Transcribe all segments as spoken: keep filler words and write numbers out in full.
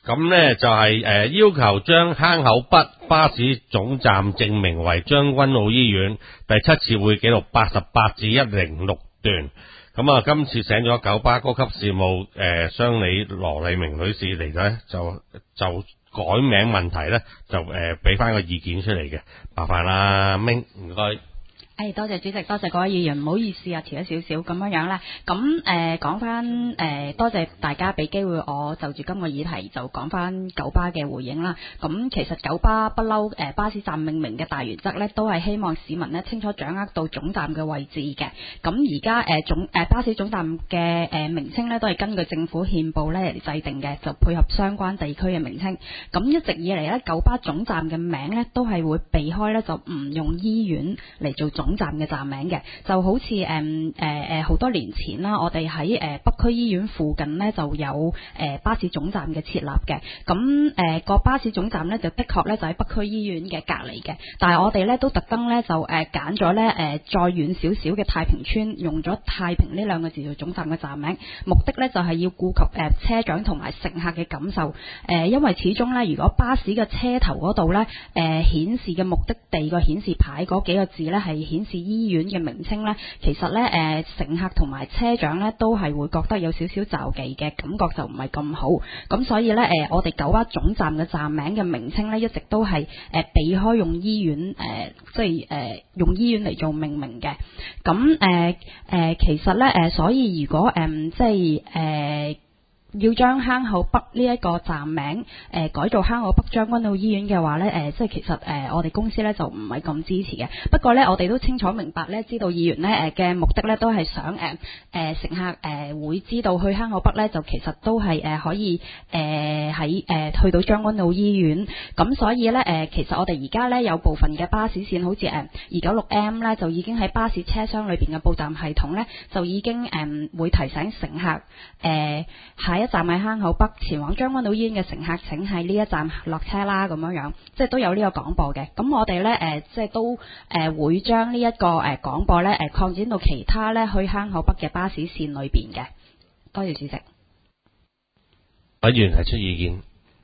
咁呢就係、是、誒、呃、要求將坑口北巴士總站正名為將軍澳醫院，第七次會記錄八十八至一零六段。咁啊，今次請咗九巴高級事務誒商、呃、理羅麗明女士嚟咧，就就改名問題咧，就誒俾翻個意見出嚟嘅，麻煩啦，明唔該。 誒，多謝主席，多謝各位議員，唔好意思啊，遲咗少少咁樣樣啦。咁誒講翻誒，多謝大家俾機會我就住今個議題就講翻九巴嘅回應啦。咁其實九巴不嬲誒巴士站命名嘅大原則咧，都係希望市民咧清楚掌握到總站嘅位置嘅。咁而家誒總誒巴士總站嘅誒名稱咧，都係根據政府憲報咧嚟制定嘅，就配合相關地區嘅名稱。咁一直以嚟咧，九巴總站嘅名咧都係會避開咧，就唔用醫院嚟做總站嘅站名嘅，就好似誒誒誒好多年前啦，我哋喺誒北區醫院附近呢就有誒、呃、巴士總站嘅設立嘅。咁誒個巴士總站呢，就的確咧就喺北區醫院嘅隔離嘅，但係我哋咧都特登咧就誒揀咗咧誒再遠少少嘅太平村，用咗太平呢兩個字做總站嘅站名，目的咧就係、是、要顧及誒、呃、車長同埋乘客嘅感受。誒、呃、因為始終咧，如果巴士嘅車頭嗰度咧誒顯示嘅目的地個顯示牌嗰幾個字咧係顯示醫院嘅名稱咧，其實咧誒、呃、乘客同埋車長咧都係會覺得有少少驟忌嘅感覺，就唔係咁好。咁所以咧誒、呃、我哋九巴總站嘅站名嘅名稱咧一直都係誒、呃、避開用醫院誒、呃、即係誒、呃、用醫院嚟做命名嘅。咁誒誒其實咧誒、呃、所以如果誒、呃、即係誒。呃要將坑口北呢一個站名誒、呃、改做坑口北將軍澳醫院嘅話咧，誒、呃、即係其實誒、呃、我哋公司咧就唔係咁支持嘅。不過咧，我哋都清楚明白咧，知道議員咧誒嘅目的咧都係想誒誒、呃、乘客誒、呃、會知道去坑口北咧就其實都係誒、呃、可以誒喺誒去到將軍澳醫院。咁所以咧誒、呃、其實我哋而家咧有部分嘅巴士線好似誒二九六 M 咧就已經喺巴士車廂裏邊嘅報站系統咧就已經誒、呃、會提醒乘客誒喺一站喺坑口北前往將軍澳醫院嘅乘客，請喺呢一站落車啦，咁樣樣，即係都有呢個廣播嘅。咁我哋咧誒，即係都誒、呃、會將呢一個誒廣播咧誒擴展到其他咧去坑口北嘅巴士線裏邊嘅。多謝主席。 委員提出意見。誒、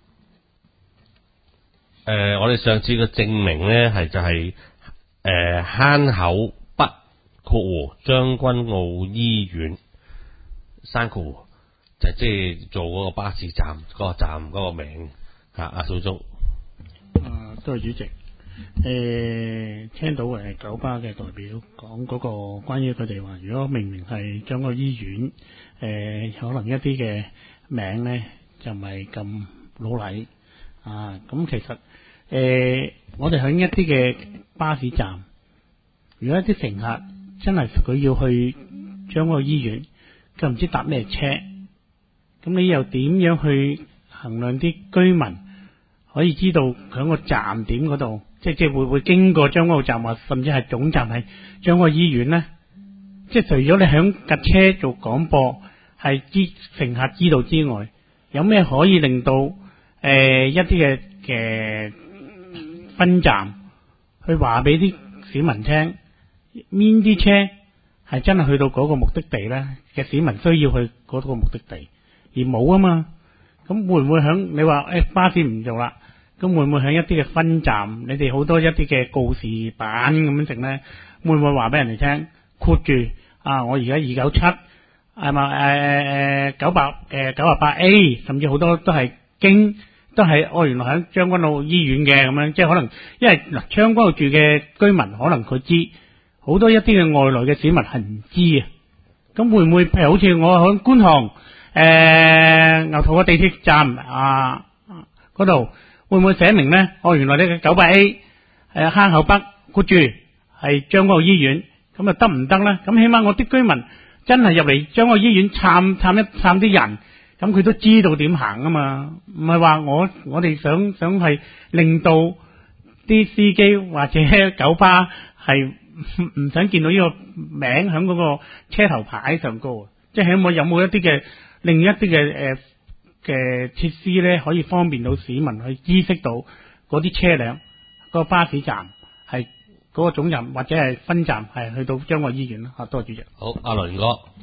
呃，我哋上次嘅證明咧係就係、是、誒、呃、坑口北括弧將軍澳醫院山括弧。就即係做嗰個巴士站嗰、嗰個站嗰個名嚇，阿小鐘。 啊，多謝主席。誒、呃，聽到誒九巴嘅代表講嗰個關於佢哋話，如果明明係將個醫院誒、呃，可能一啲嘅名咧就唔係咁老禮啊。咁其實誒、呃，我哋喺一啲嘅巴士站，如果一啲乘客真係佢要去將個醫院，佢唔知搭咩車。咁你又點樣去衡量啲居民可以知道響個站點嗰度，即係即係會唔會經過將軍澳站或甚至係總站係將軍澳醫院呢？即係除咗你響架車做廣播係知乘客知道之外，有咩可以令到誒、呃、一啲嘅嘅分站去話俾啲市民聽，邊啲車係真係去到嗰個目的地呢？嘅市民需要去嗰個目的地。而冇啊嘛，咁會唔會響你話誒、哎、巴士唔做啦？咁會唔會響一啲嘅分站，你哋好多一啲嘅告示板咁樣整咧？會唔會話俾人哋聽括住啊？我而家二九七係咪誒誒九百誒九十八 A， 甚至好多都係經都係哦，原來喺將軍澳醫院嘅咁樣，即係可能因為嗱將軍澳住嘅居民可能佢知，好多一啲嘅外來嘅市民係唔知啊。咁會唔會譬如好似我喺觀塘？誒、呃，牛頭角地鐵站啊，嗰度會唔會寫明呢？哦，原來呢個九百 A 係坑口北括住係將軍澳醫院，咁啊得唔得呢？咁起碼我啲居民真係入嚟將軍澳醫院探探一探啲人，咁佢都知道點行啊嘛。唔係話我我哋想想係令到啲司機或者九巴係唔想見到呢個名喺嗰個車頭牌上高，即係有冇有冇一啲嘅？另一啲嘅誒嘅設施咧，可以方便到市民去知識到嗰啲車輛、個巴士站係嗰個總站或者係分站係去到將軍澳醫院啦。嚇，多謝主席。 好，阿倫哥。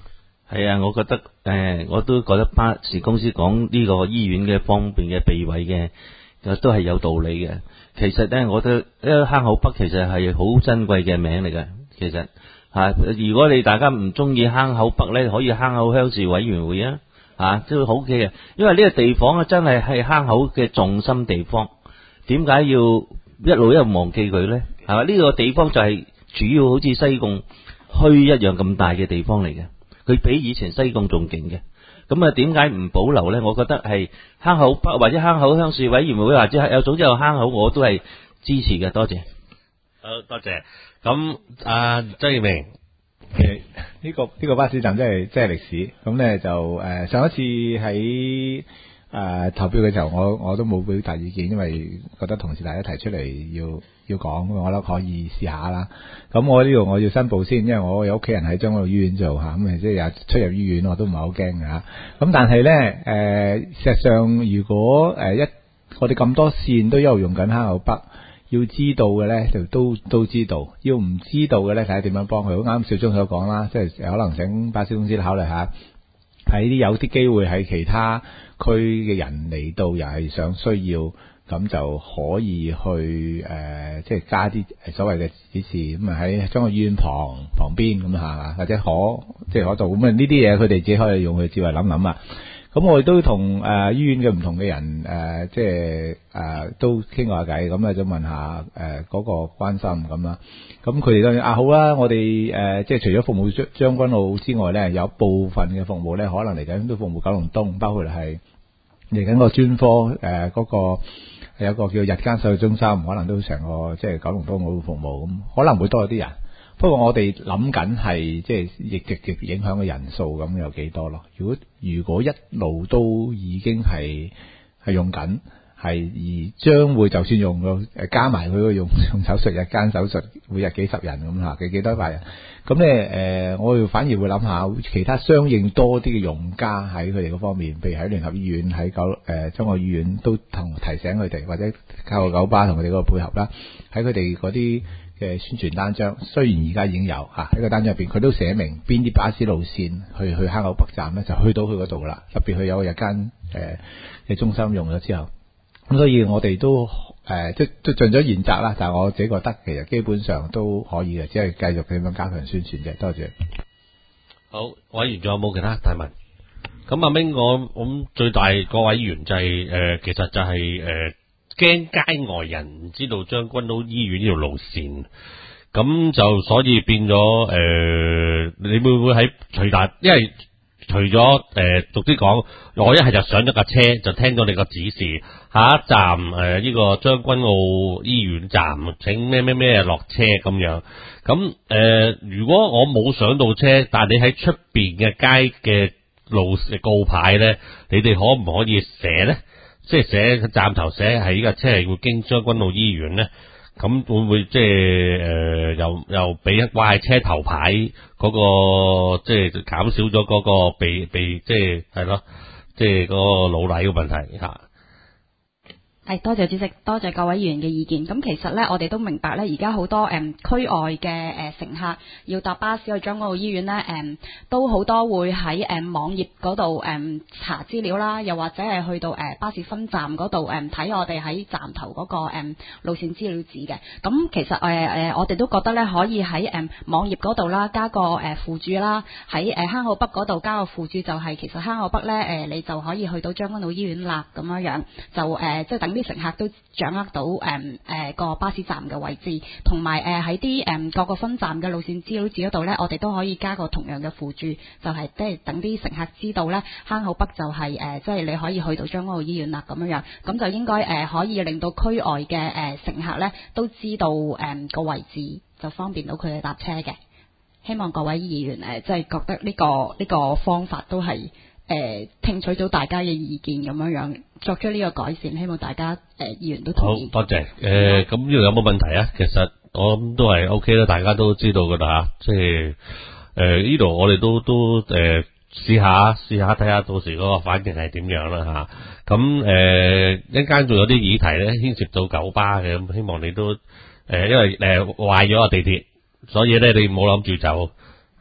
係啊，我覺得誒、呃，我都覺得巴士公司講呢個醫院嘅方便嘅避諱嘅，都係有道理嘅。其實咧，我覺得因為坑口北其實係好珍貴嘅名嚟嘅。其實吓、啊，如果你大家唔中意坑口北咧，可以坑口鄉事委員會啊，吓都好嘅。因為呢個地方啊，真係係坑口嘅重心地方。點解要一路一路忘記佢咧？係嘛？呢、這個地方就係主要好似西貢墟一樣咁大嘅地方嚟嘅。佢比以前西貢仲勁嘅，咁啊點解唔保留咧？我覺得係坑口北或者坑口鄉事委員會或者係有總之有坑口，我都係支持嘅。多謝。 好多謝。咁阿張耀明， 誒呢個呢、這個巴士站真係真係歷史。咁咧就誒、呃、上一次喺誒、呃、投票嘅時候，我我都冇表達意見，因為覺得同事大家提出嚟要要講，我覺得可以試下啦。咁我呢度我要申報先，因為我有屋企人喺將軍澳醫院做嚇，咁即係有出入醫院我都唔係好驚嘅嚇。咁但係咧誒，事實上如果誒一我哋咁多線都一路用緊坑口北，要知道嘅咧就都都知道，要唔知道嘅咧睇下點樣幫佢。好啱少忠所講啦，即係可能請巴士公司考慮下，喺啲有啲機會喺其他區嘅人嚟到又係想需要。咁就可以去誒、呃，即係加啲所謂嘅指示，咁啊喺將個醫院旁旁邊咁嚇，或者可即係可做咁啊呢啲嘢，佢哋自己可以用佢智慧諗諗啊。咁我哋都同誒、呃、醫院嘅唔同嘅人誒、呃，即係誒、呃、都傾過下偈，咁啊就問下誒嗰、呃那個關心咁啦。咁佢哋當然啊好啦，我哋誒、呃、即係除咗服務將將軍澳之外咧，有部分嘅服務咧，可能嚟緊都服務九龍東，包括係嚟緊個專科誒嗰、呃那個。有一個叫日間手術中心，可能都成個即係九龍東嗰個服務咁，可能會多啲人。不過我哋諗緊係即係亦直接影響嘅人數咁有幾多咯？如果如果一路都已經係係用緊，係而將會就算用個誒加埋佢個用用手術日間手術，每日幾十人咁嚇，幾幾多百人？咁咧誒，我哋反而會諗下其他相應多啲嘅用家喺佢哋嗰方面，譬如喺聯合醫院、喺九誒將軍醫院都同提醒佢哋，或者靠個九巴同佢哋嗰個配合啦，喺佢哋嗰啲嘅宣傳單張，雖然而家已經有嚇喺個單張入邊，佢都寫明邊啲巴士路線去去坑口北站咧，就去到佢嗰度啦。特別佢有個日間誒嘅中心用咗之後，咁所以我哋都。誒、呃，即都盡咗言責啦，但係我自己覺得其實基本上都可以嘅，只係繼續咁樣加強宣傳啫。多謝。 好，委員仲有冇其他提問？咁阿明，我咁最大個委員就係、是、誒、呃，其實就係誒驚街外人唔知道將軍澳醫院呢條路線，咁就所以變咗誒、呃，你會唔會喺除大？因為除咗誒、呃，逐啲講，我一係就上咗架車，就聽到你個指示，下一站誒呢、呃這個將軍澳醫院站，請咩咩咩落車咁樣。咁誒、呃，如果我冇上到車，但係你喺出邊嘅街嘅路告牌咧，你哋可唔可以寫咧？即係寫站頭寫係呢架車係會經將軍澳醫院咧？咁會唔會即係誒又又俾掛喺車頭牌嗰、那個即係減少咗嗰個被被即係係咯，即係嗰個老禮嘅問題吓。 係，多謝主席，多謝各位議員嘅意見。咁其實咧，我哋都明白咧，而家好多誒、嗯、區外嘅誒、呃、乘客要搭巴士去將軍澳醫院咧，誒、嗯、都好多會喺誒、嗯、網頁嗰度誒查資料啦，又或者係去到誒、呃、巴士分站嗰度誒睇我哋喺站頭嗰、那個誒、嗯、路線資料紙嘅。咁其實誒誒、呃、我哋都覺得咧，可以喺誒、嗯、網頁嗰度啦，加個誒附註啦，喺誒坑口北嗰度加個附註，就係其實坑口北咧誒、呃、你就可以去到將軍澳醫院啦，咁樣樣就誒、呃、即係等。啲乘客都掌握到誒誒個巴士站嘅位置，同埋誒喺啲誒各個分站嘅路線資料紙嗰度咧，我哋都可以加個同樣嘅附註，就係即係等啲乘客知道咧，坑口北就係誒即係你可以去到將軍澳醫院啦咁樣樣，咁就應該誒、呃、可以令到區外嘅誒、呃、乘客咧都知道誒個、呃、位置，就方便到佢哋搭車嘅。希望各位議員誒即係覺得呢、這個呢、這個方法都係。誒、呃，聽取到大家嘅意見咁樣樣，作出呢個改善，希望大家誒、呃、議員都同意。 好多謝。誒、呃，咁呢度有冇問題啊？其實我諗都係 O K 啦，大家都知道噶啦吓，即係誒呢度我哋都都誒試下試下睇下到時嗰個反應係點樣啦吓。咁誒一陣間仲有啲議題咧牽涉到九巴嘅，咁希望你都誒、呃、因為誒壞咗個地鐵，所以咧你冇諗住走。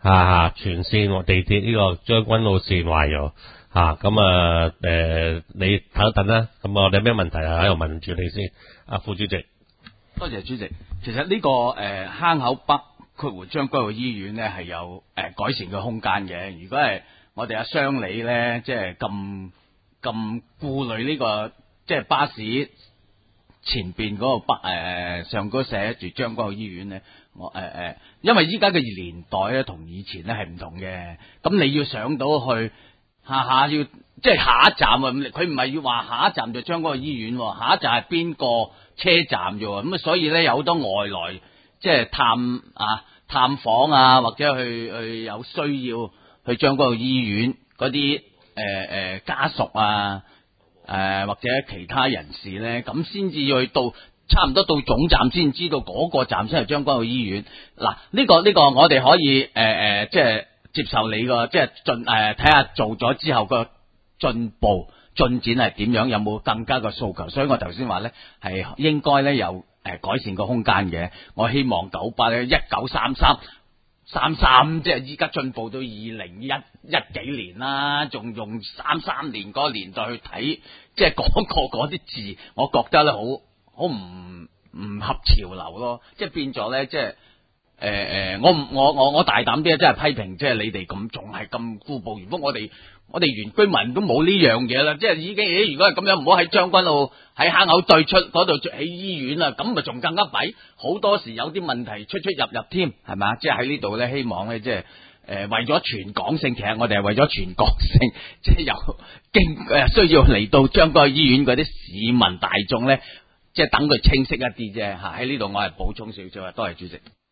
啊全線地鐵呢個將軍澳線壞咗吓，咁啊誒你等一等啦，咁我哋有咩問題啊喺度問住你先，阿副主席。 多謝主席。其實呢、這個誒、呃、坑口北括弧將軍澳醫院咧係有誒、呃、改善嘅空間嘅。如果係我哋阿商理咧，即係咁咁顧慮呢個即係巴士前邊嗰個北誒、呃、上高寫住將軍澳醫院咧，我誒誒，因為依家嘅年代咧同以前咧係唔同嘅。咁你要上到去下下要即係下一站啊，佢唔係要話下一站就將軍澳醫院，下一站係邊個車站啫？咁啊，所以咧有好多外來即係探啊探訪啊，或者去去有需要去將軍澳醫院嗰啲誒誒家屬啊誒、呃、或者其他人士咧，咁先至去到差唔多到總站先知道嗰個站先係將軍澳醫院。嗱，呢、這個呢、這個我哋可以誒誒、呃、即係接受你個即係進誒睇下做咗之後個進步進展係點樣，有冇更加嘅訴求？所以我頭先話咧係應該咧有誒改善個空間嘅。我希望九八咧一九三三三三即係依家進步到二零一一幾年啦，仲用三三年嗰個年代去睇，即係講過嗰啲字，我覺得咧好好唔唔合潮流咯，即係變咗咧即係。誒誒、呃，我唔我我我大膽啲，真係批評，即係你哋咁仲係咁固步自封，我哋我哋原居民都冇呢樣嘢啦，即係已經，如果係咁樣，唔好喺將軍澳喺坑口對出嗰度起醫院啦，咁咪仲更加弊，好多時有啲問題出出入入添，係嘛？即係喺呢度咧，希望咧，即係誒、呃、為咗全港性，其實我哋係為咗全國性，即係由經誒需要嚟到將軍澳醫院嗰啲市民大眾咧，即係等佢清晰一啲啫嚇。喺呢度我係補充少少啊，多謝主席。